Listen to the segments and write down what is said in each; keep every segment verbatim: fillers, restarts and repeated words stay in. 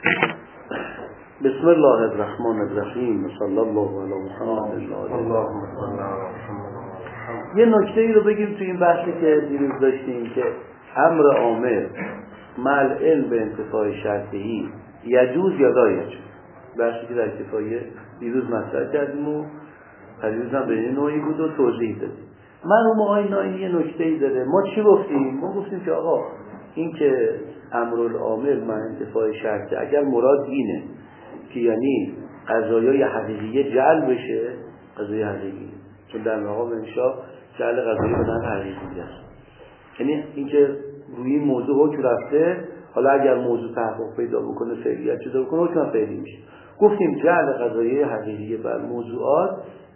بسم الله الرحمن الرحیم. صلی الله علی محمد. یه نکته ای رو بگیم تو این بحثی که دیروز داشتیم که امر عامر مع العلم به انتفاع شرطی یجوز یا لا یجوز، بحثی که در کفایه دیروز مطرح کردیم و دیروز هم به این نوعی بود و توضیح دادیم. مرحوم آقای ناینی یه نکته ای داره. ما چی گفتیم؟ ما گفتیم که آقا این که امرالعامر مع انتفاع شرطی اگر مراد اینه که یعنی قضایای حقیقیه جعل بشه، قضایای حقیقی، چون در مقام انشاء جعل قضایی به نحو حقیقی است، یعنی اینکه روی این موضوع حکم رفته، حالا اگر موضوع تحقق پیدا بکنه فعلیت شده بکنه حکم فعلی میشه. گفتیم جعل قضایای حقیقیه بر موضوعات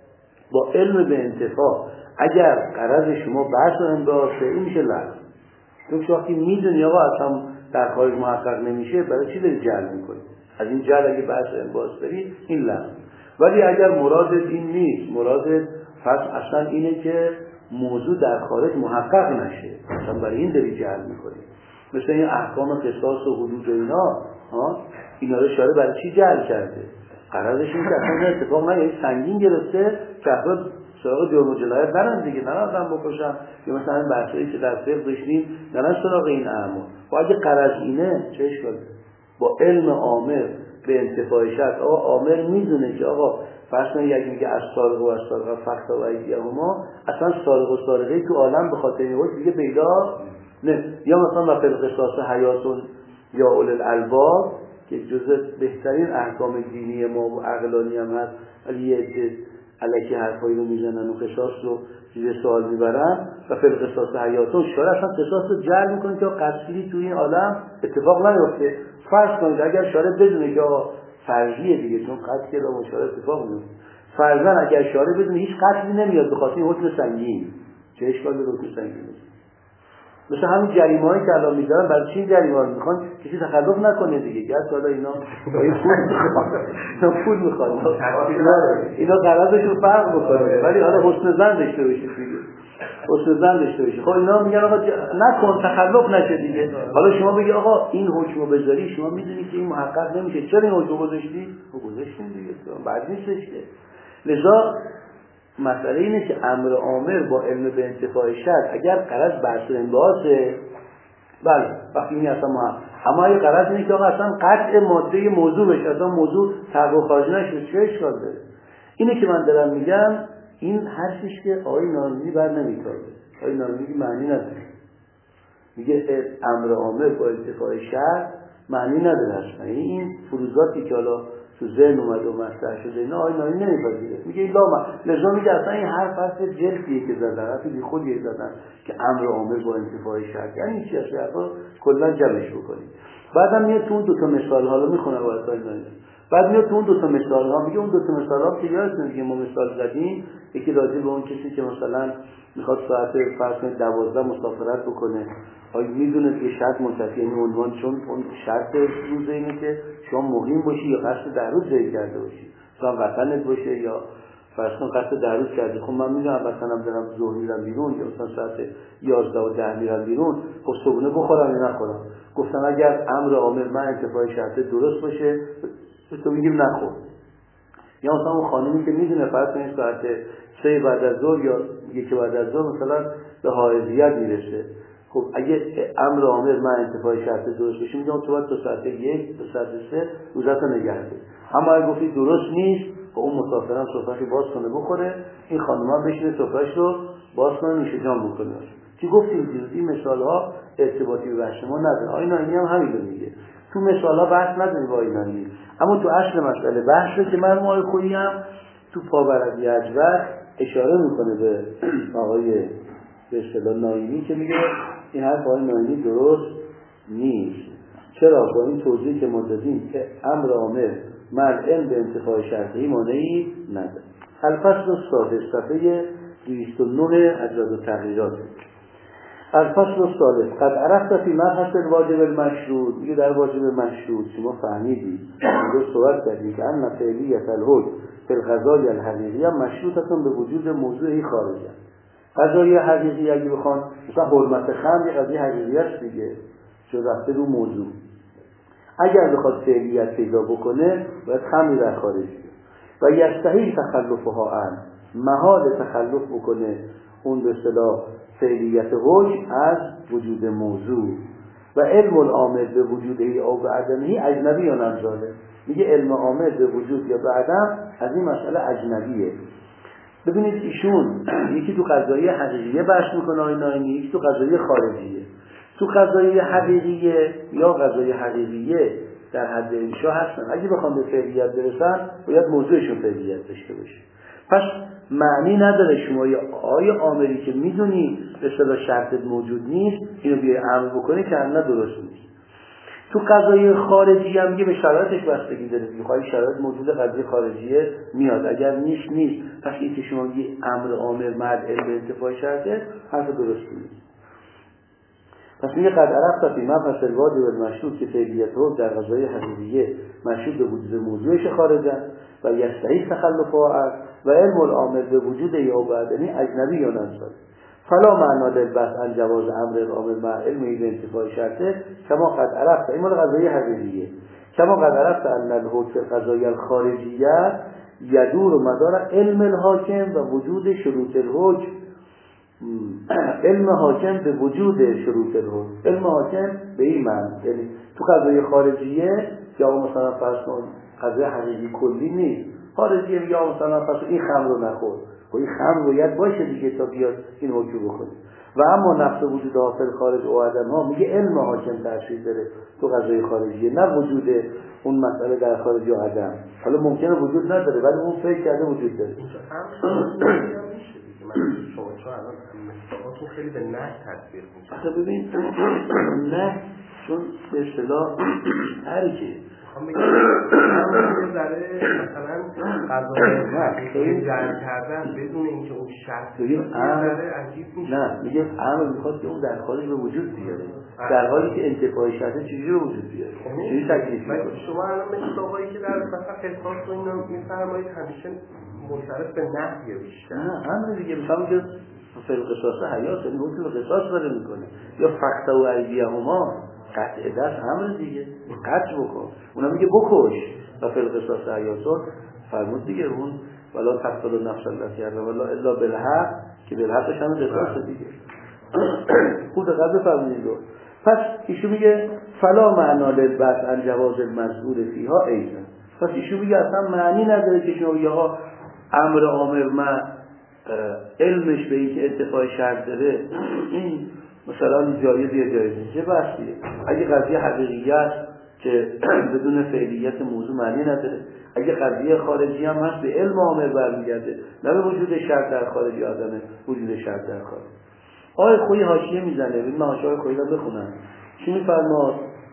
با علم به انتفاع اگر غرض شما بحث و انبعاثه این میشه لغو. چون وقتی میدونی آقا اصلا در خارج محقق نمیشه، برای چی داری جعل میکنی؟ از این جعل اگه بحث و انبعاث بری این لغو. ولی اگر مرادت این نیست، مرادت پس اصلا اینه که موضوع در خارج محقق نشه، اصلا برای این داری جعل میکنی. مثل این احکام قصاص و حدود و اینا، ها اینا رو شارع برای چی جعل کرده؟ غرضش این که اصلا اتفاق نه، سنگین گرفته که افراد سراغ جرم و جنایت برن دیگه، نه آدم بکشن، یا مثلا این بحثایی که در فقه داشتیم نه سراغ این اعمال. و اگه غرض اینه چه اشکاله؟ با علم عامر به انتفاع شرط، آقا عامر میدونه که آقا فرض کنید یک میگه از سارق و از سارقه فقط و ایدیهما، اصلا سارق و سارقه تو عالم به خاطر این دیگه پیدا نه. یا مثلا و فی القصاص حیاتون یا اول الالباب که جزء بهترین احکام دینی ما و عقلانی هم هست، ولی یه عده الکی حرفایی رو میزنن و قصاص رو زیر سوال میبرن. و فی القصاص حیاتون شارع اصلا قصاص رو جعل میکنه که قتلی توی این عالم اتفاق نیفته. فرض کنید اگر شارع بدونه که فرضیه دیگه، چون قتل رو شارع اتفاق میفته، فرضاً اگر شارع بدونه هیچ قتلی نمیاد به خاطر حکم سنگین، چه اشکالی به حکم سنگین است؟ مثلا همین جریمه‌ای که الان میذارن، برای چی جریمه رو میخوان؟ کسی تخلف نکنه دیگه. گرچه حالا اینا پول میخوان، اینا قراردادشون فرق میکنه، ولی حالا حسن ظن داشته باشید دیگه، حسن ظن داشته باشید. خب اینا میگن آقا نکن تخلف نشه دیگه. حالا شما بگی آقا این حکمو بذاری، شما میدونی که این محقق نمیشه، چرا این حکمو گذاشتی؟ خب گذاشتین دیگه، بعد نیستش که. لذا مسئله اینه که امر عامر با علم به انتفاع شرط اگر غرض بحث و انبعاثه، بله وقتی این اصلا ما، اما اگه غرض اینه که آقا اصلا قطع ماده موضوع بشه، اصلا موضوع تقو خارج نشه، چه اشکال داره؟ اینه که من دارم میگم این حرفش که آقای نارنجی بر نمیتاره. آقای نارنجی معنی نداره، میگه امر عامر با انتفاع شرط معنی نداره اصلا. این فروضاتی که حالا تو ذهن اومده و مطرح شده اینا آقای نارنجی نمیپذیره، میگه این لاما. لذا میگه اصلا این هر حرف جلسیه که زدن، حرفی بی خودیه زدن که امر عامر با انتفاع شرط، یعنی چی اصلا حرفا کلا جمعش بکنید. بعدم میاد تو اون دو تا مثال حالا میخونه واسه نارنجی، بعد میاد تو اون دو تا مثال ها میگه اون دو تا مثال ها که یادتونه دیگه ما مثال زدیم، یکی راجع به اون کسی که مثلا میخواد ساعت فرض کنید دوازده مسافرت بکنه، آیا میدونه که شرط منتفی، یعنی عنوان، چون اون شرط روزه اینه که شما مقیم باشی یا قصد در روز جایی کرده باشی، مثلا وطنت باشه یا فرض کن قصد در روز کردی. خب من میدونم مثلا برم ظهر میرم بیرون یا مثلا ساعت یازده و ده میرم بیرون، خب صبحونه بخورم یا نخورم؟ گفتم اگر امر عامر من انتفاع شرط درست باشه تو میگیم نخور. یا مثلا اون خانمی که میدونه فرض کنید ساعت سه بعد از ظهر یا یک بعد از ظهر مثلا به حائضیت میرسه، خب اگه امر عامر من انتفاع شرط درست بشه میگم تو باید تا ساعت یک تا ساعت سه روزت رو نگه داری. اما اگه گفتی درست نیست، خب اون مسافرم سفره‌شو باز کنه بخوره، این خانم هم بشینه سفره‌شو باز کنه نوش جان بکنه. چی گفتیم دیروز؟ این مثال ها ارتباطی به بحث ما نداره. آقای ناینی هم همین رو میگه، تو مثال ها بحث نداریم با آقای ناینی، اما تو اصل مسئله بحثه که من آقای خویی هم تو پاورقی اجبر اشاره میکنه به آقای به اصطلاح ناینی که میگه این حرف آقای ناینی درست نیست. چرا؟ با این توضیح که ما دادیم که امر عامر مع العلم به انتفاع شرطی مانعی نداره. الفصل الثالث صفحه دویست و نه اجزا و تغییرات. الفصل الثالث قد عرفت فی مبحث الواجب المشروط، میگه در واجب مشروط شما فهمیدید اینجا صحبت کردیم که ان فعلیت الحکم فی القضایا الحقیقیه مشروطه به وجود موضوعی خارجه. قضایی حقیقی اگه بخوان مثلا حرمت خمر یه قضیه حقیقی است دیگه، چون رفته رو موضوع. اگر بخواد فعلیت پیدا بکنه باید خمر در خارج بیاد و یستحیل تخلفها عن، محال تخلف بکنه اون به اصطلاح فعلیت حکم از وجود موضوع و علم العامل به وجود ای او به عدمه اجنبی یا نمزاده. میگه علم عامل به وجود یا به عدم از این مسئله اجنبیه. ببینید ایشون یکی تو قضایی حقیقیه بحث میکنه آقای ناینی، یکی تو قضایی خارجیه. تو قضایی حقیقیه یا قضایی حقیقیه در حد انشا هستن، اگه بخوام به فعلیت برسن باید موضوعشون فعلیت داشته باشه. پس معنی نداره شما یا آیه عاملی که میدونی به اصطلاح شرطت موجود نیست اینو بیای عمل بکنی که نه درست نیست. تو قضایی خارجی هم میگه به شرایطش بستگی داره، میخوای شرایط موجود قضیه خارجیه میاد، اگر نیست نیست. پس این که شما میگی امر عامل مد علم انتفاع شرطه حرف درستی نیست. پس میگه قد عرفت فی مبحث الواجب المشروط که فعلیت رو در قضای حقیقیه مشروط به وجود موضوعش خارجه و یستحیل تخلفها عن و علم العامل به وجود یا بعدنی اجنبی یا ننساد فلا معنا للبحث عن جواز امر العامل مع علم به انتفاع شرطه کما قد عرفت. این مال قضای حقیقیه. کما قد عرفت ان الحکم قضای الخارجیه یدور و مدار علم الحاکم و وجود شروط الحکم. علم حاکم به وجود شروط الحکم، علم حاکم به این معنی، یعنی تو قضای خارجیه یا مثلا فرض کن قضای حقیقی کلی نیست، خارجیه میگه مثلا پس این خمر رو نخور، خب این خمر باید باشه دیگه تا بیاد این حکم بکنه. و اما نفس وجود داخل خارج و عدم ها میگه علم حاکم تأثیر داره تو قضای خارجیه، نه وجود اون مسئله در خارج و عدم. حالا ممکنه وجود نداره ولی اون فکر کرده وجود داره. شما چون الان مصداقاتون خیلی به نه تطبیق میشه. آخه ببین نه چون به اصطلاح ترکه میخوام بگم یه ذره مثلا قضایی خیلی جعل کردن بدون اینکه اون شرط بگیم امر عجیب میشه. نه میگه امر میخواد که اون در خارج به وجود بیاره، در حالی که انتفاعی شرطه چجوری به وجود بیاره، چجوری تکلیف میکنه. شما الان مصداقایی که در مثلا قصاص و اینا میفرمایید همیشه منصرف به نحیه بیشتر. نه امر دیگه مثلا که فعل قصاص حیات این حکم قصاص بره میکنه، یا فقط و ایدیهما قطع دست امر دیگه قطع بکن، اونا میگه بکش و فعل قصاص حیات فرمود دیگه اون ولا تقتل نفس التي حرم الله الا بالحق که بالحقش هم قصاص دیگه. خود قبل فرمودید. پس ایشون میگه فلا معنا للبحث عن جواز المذکور فیها ایضا. پس ایشون میگه اصلا معنی نداره که شما بگی آقا امر عامر ما علمش به این که اتفاق شرط داره این مثلا جایز یا جایز نیست، چه بحثیه؟ اگه قضیه حقیقیت که بدون فعلیت موضوع معنی نداره، اگه قضیه خارجی هم هست به علم عامر برمیگرده، نه به وجود شرط در خارجی آدمه وجود شرط در خارج. آقای خویی حاشیه میزنه، ببین من حاشیه های خویی رو بخونم. چی میفرماد؟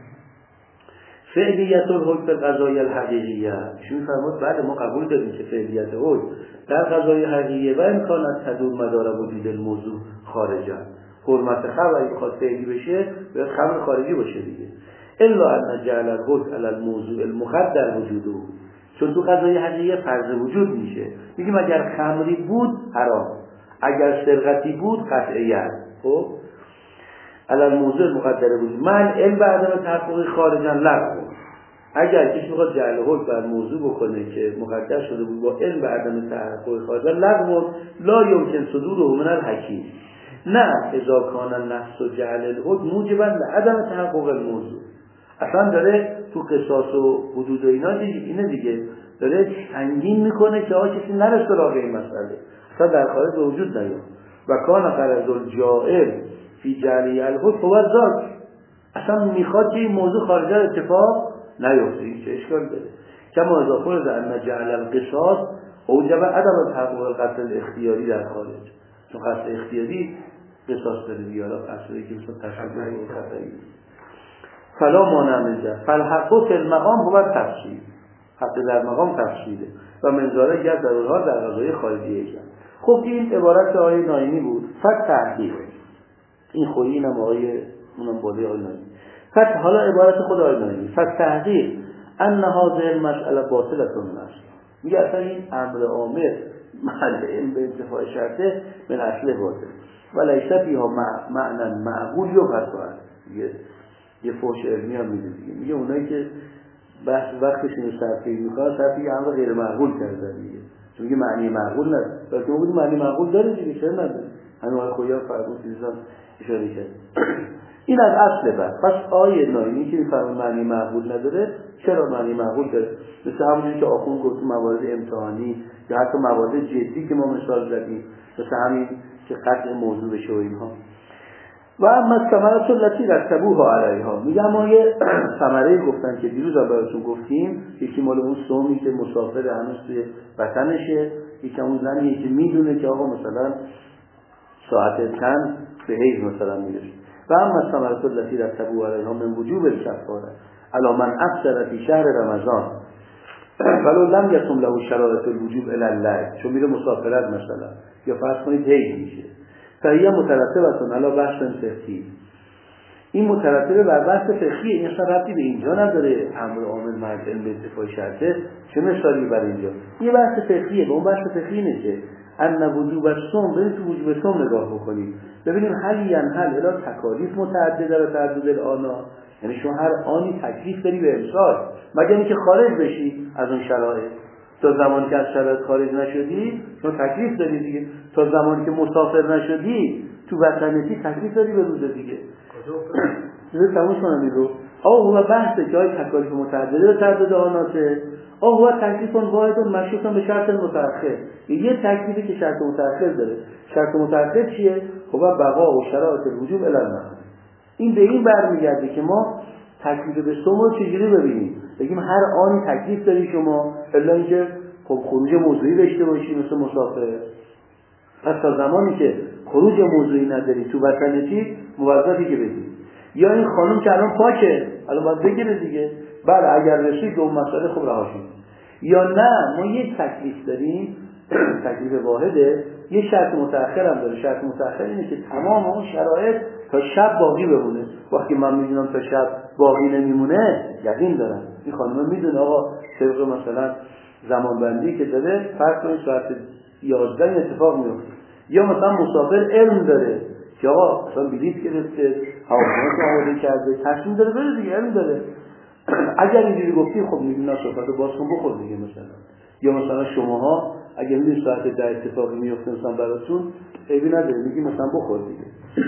فعلیت الحکم به قضای الحقیقیه. چی میفرماد؟ بعد ما قبول داریم که فعلیت حکم در قضای حقیقیه و امکانات تدور مدار وجود الموضوع خارجا. حرمت خبر اگه بخواد فعلی بشه باید خبر خارجی باشه دیگه. الا ان جعل الحکم علی الموضوع المقدر وجوده، چون تو قضای حقیقیه فرض وجود میشه. میگیم اگر خمری بود حرام، اگر سرقتی بود قطعیت. خب علی الموضوع المقدر وجود من علم به عدم تحقق خارجا لغو. اگر کسی بخواد جعل حکم بر موضوع بکنه که مقدر شده بود با علم به عدم تحقق خارجا لغو لا یمکن صدوره من الحکیم. نه اذا کان النفس و جعل الحکم موجبا لعدم تحقق الموضوع. اصلا داره تو قصاص و حدود و اینا دیگه اینه دیگه داره تنگین میکنه که آقا کسی نرسه راه این مسئله، اصلا در خارج به وجود نیاد. و کان غرض الجائل فی جعل الحکم هو ذات، اصلا میخواد که این موضوع خارج اتفاق نیفته. این چه اشکال داره؟ کما اضافه از ان جعل القصاص اوجب عدم تحقق القتل الاختیاری در خارج، چون قتل اختیاری قصاص داره بیاره اصلی که مثلا تشبیه خطایی. فلا مانع منجا فالحق فی المقام هو تفصیل، حق در مقام تفصیله و منظاره گرد در اونها در قضای خارجی ایشن. خب این عبارت آقای ناینی بود. فت تحقیق این خویی اینم آقای اونم باله آقای ناینی. فت حالا عبارت خود آقای ناینی فت تحقیق ان هذه المسئله باطلة است. میگه اصلا این امر عامر محل علم به انتفاع شرطه من اصل باطل و لیس فیها معنی معقول یا فتوه. میگه یه فحش علمی هم میده دیگه. میگه اونایی که بحث وقتشون رو صرفه میکنن صرفه یه امر غیر معقول کردن دیگه. چون میگه معنی معقول نداره. بلکه اون معنی معقول داره دیگه، چرا نداره؟ همین آقای خویا فرمود چیزا اشاره کرد. این از اصل بحث. پس آیه ناینی که میفهمه معنی معقول نداره، چرا معنی معقول داره؟ مثل همونجوری که آخوند گفت موارد امتحانی یا حتی موارد جدی که ما مثال زدیم، مثل همین که قطع موضوع بشه و اینها. و اما ثمرات التي رتبوها علیها، میگم ما یه ثمره گفتن که دیروز هم براتون گفتیم، یکی مال اون سومی که مسافر هنوز توی وطنشه، یکی اون زنیه که میدونه که آقا مثلا ساعت چند به حیض مثلا میرسه. و اما ثمرات التي رتبوها علیها من وجوب الکفاره علی من افطر فی شهر رمضان ولو لم یکن له شرایط الوجوب الی الله، چون میره مسافرت مثلا یا فرض کنید حیض میشه، فهیه مترتبه علی بحث فقهی. این مترتبه بر بحث فقهی، این اصلا ربطی به اینجا نداره. امر عامل مرد علم به اتفاق شرطه چه مثالی بر اینجا؟ یه بحث فقهیه. به اون بحث فقهی اینه که ان وجوب الصوم، برید تو وجوب صوم نگاه بکنید ببینیم هل ینحل الی تکالیف متعدده و تعدد الانا، یعنی شما هر آنی تکلیف داری به امسال، مگر اینکه خارج بشی از اون شرایط. تا زمانی که از شرایط خارج نشدی شما تکلیف داری دیگه. تا زمانی که مسافر نشدی تو وطنیتی تکلیف داری به روز دیگه. کجا تموم کنم این رو. آه هو بحثه که های تکالیف متعدده و تعدد آناته، آه هو تکلیف واحد مشروط به شرط متأخر. یه تکلیفی که شرط متأخر داره. شرط متأخر چیه؟ هو بقا و شرایط الوجوب الی المحل. این به این برمیگرده که ما تکلیف به صوم رو چجوری ببینیم؟ بگیم هر آنی تکلیف داری شما، الا اینکه خب خروج موضوعی داشته باشی مثل مسافر. پس تا زمانی که خروج موضوعی نداری تو وطنیتی موظفی که بدی. یا این خانم که الان پاکه الان باید بگیره دیگه، بله اگر رسید به اون مسئله خب رهاشون. یا نه ما یک تکلیف داریم تکلیف واحده، یه شرط متأخر هم داره. شرط متأخر اینه که تمام اون شرایط تا شب باقی بمونه. وقتی من میدونم تا شب باقی نمیمونه یقین دارم این خانم میدونه آقا طبق مثلا زمان بندی که داره فرض کنید ساعت یازده اتفاق میفته. یا مثلا مسافر علم داره که آقا مثلا بلیط گرفته، هواپیما آماده کرده، تصمیم داره بره دیگه، علم داره. اگر اینجوری گفتی خب میگیم نه صحبتو باز کن بخور دیگه مثلا. یا مثلا شماها اگر میدونید ساعت ده اتفاقی میفته مثلا براتون عیبی نداره میگی مثلا بخور دیگه.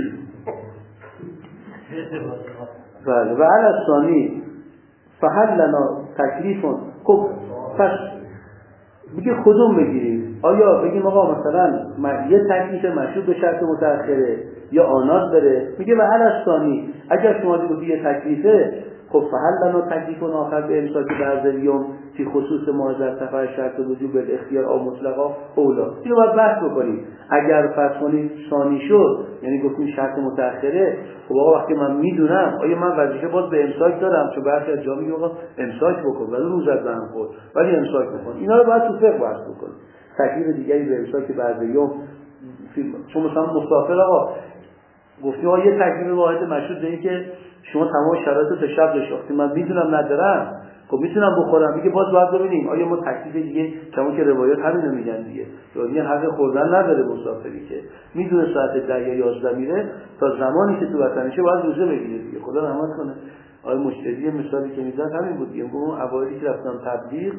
بله. و علی الثانی فهل لنا تکلیفون. خب پس میگه کدوم بگیریم؟ آیا بگیم آقا مثلا یه تکلیف مشروط به شرط متأخره یا آنات داره؟ میگه و علی الثانی اگر شما دیگه یه تکلیفه خب فهل لنا تکلیفون آخر به امساک بعض یوم فی خصوص ماذا سفر شرط وجوب الاختیار او مطلقا اولا. اینو باید بحث بکنیم. اگر فرض کنید ثانی شد یعنی گفتیم شرط متأخره، خب آقا وقتی من میدونم آیا من وظیفه باز به امساک دارم؟ چون برخی از جا میگه آقا امساک بکن ولی روزت به هم خورد ولی امساک بکن. اینا رو باید تو فقه بحث بکنیم. تکلیف دیگری به امساک بعض یوم، چون مثلا مسافر آقا گفتیم آقا یه تکلیف واحد مشروط به این که شما تمام شرایط تا شب داشتی، من میدونم ندارم خب میتونم بخورم. میگه باز باید ببینیم آیا ما تکلیف دیگه چون که روایات همین میگن دیگه، یعنی حق خوردن نداره مسافری که میدونه ساعت ده یا یازده میره تا زمانی که تو وطنشه باید روزه بگیره دیگه. خدا رحمت کنه آقای مجتهدی مثالی که میزد همین بود دیگه. اون اوایلی که رفتم تبلیغ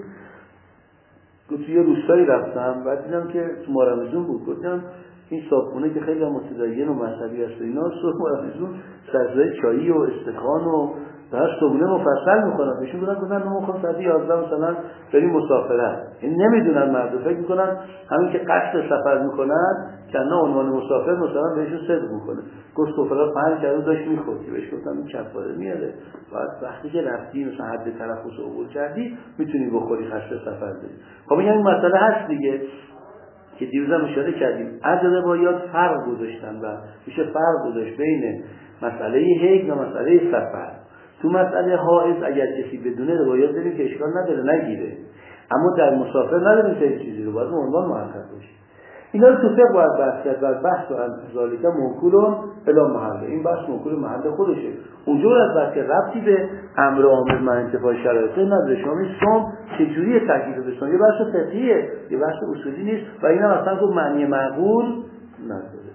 گفت یه روستایی رفتم بعد دیدم که تو مارمزون بود، گفتم این صابخونه که خیلی متدین و مذهبی است و اینا صبح مارمزون سرزای چایی و استخوان و در صبحونه مفصل میکنن. بهشون بودن گفتن ما میخوام ساعت یازده مثلا بریم مسافرت. این نمیدونن مردم فکر میکنن همین که قصد سفر میکنن که نه عنوان مسافر مثلا بهشون صدق میکنه. گفت سفره پنج کارو داشت میخورد که بهش گفتم این کفاره میاره. بعد وقتی که رفتی مثلا حد تلفظ عبور کردی میتونی بخوری خسته سفر داری. خب این مسئله هست دیگه که دیروز هم اشاره کردیم. عدد روایات فرق گذاشتن و میشه فرق گذاشت بین مسئله حیض و مسئله سفر. تو مسئله حائض اگر کسی بدونه روایات داریم که اشکال نداره نگیره، اما در مسافر نداریم که چیزی رو باید عنوان محقق باشه. اینا رو تو فقه باید بحث کرد و بحث و ذالک منقول الی محله. این بحث منقول محل خودشه. اونجور از بحث که ربطی به امر عامل مع انتفاع شرایط نداره. شما این صوم چجوری تکلیف بسون یه بحث فقهیه، یه بحث اصولی نیست و اینا اصلا گفت معنی معقول نداره.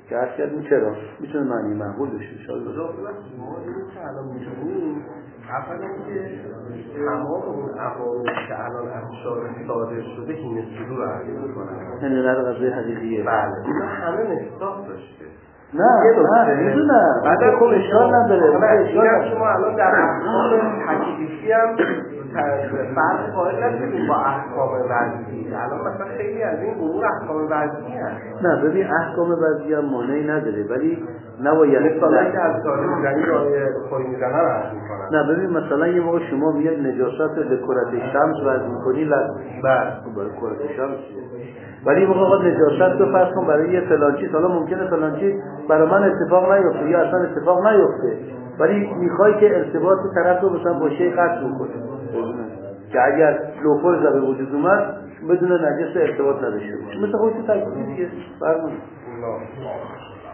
که عرض کردیم چرا میتونه معنی معقول بشه ان شاء الله. ما اینو که الان می‌دونیم اولا که تمام اون عواملی که الان از شارع صادر شده این صدور رو عرض می‌کنن، یعنی نه قضیه حقیقیه. بله اینا همه مصداق داشته. نه نه میدونم بعد خب اشکال نداره. اشکال شما الان در احکام تکلیفی هم فرق قائل نشدیم با احکام وضعی. الان مثلا خیلی از این امور احکام وضعی هست. نه ببین احکام وضعی هم مانعی نداره ولی نباید مثلا که از کاری میزنی رای خوری میزنه رو عرض میکنن. نه ببین مثلا یه موقع شما میاد نجاست رو به کرت شمس وضع میکنی لازم بله برای کرت شمس، ولی یه موقع آقا نجاست رو فرض کن برای یه فلان چیز، حالا ممکنه فلان چیز برای من اتفاق نیفته یا اصلا اتفاق نیفته، ولی میخوای که ارتباط طرف رو مثلا با شی قطع کنه که اگر لوفر به وجود اومد بدون نجس ارتباط نداشته باشه، مثل خودت تکلیف دیگه فرمون.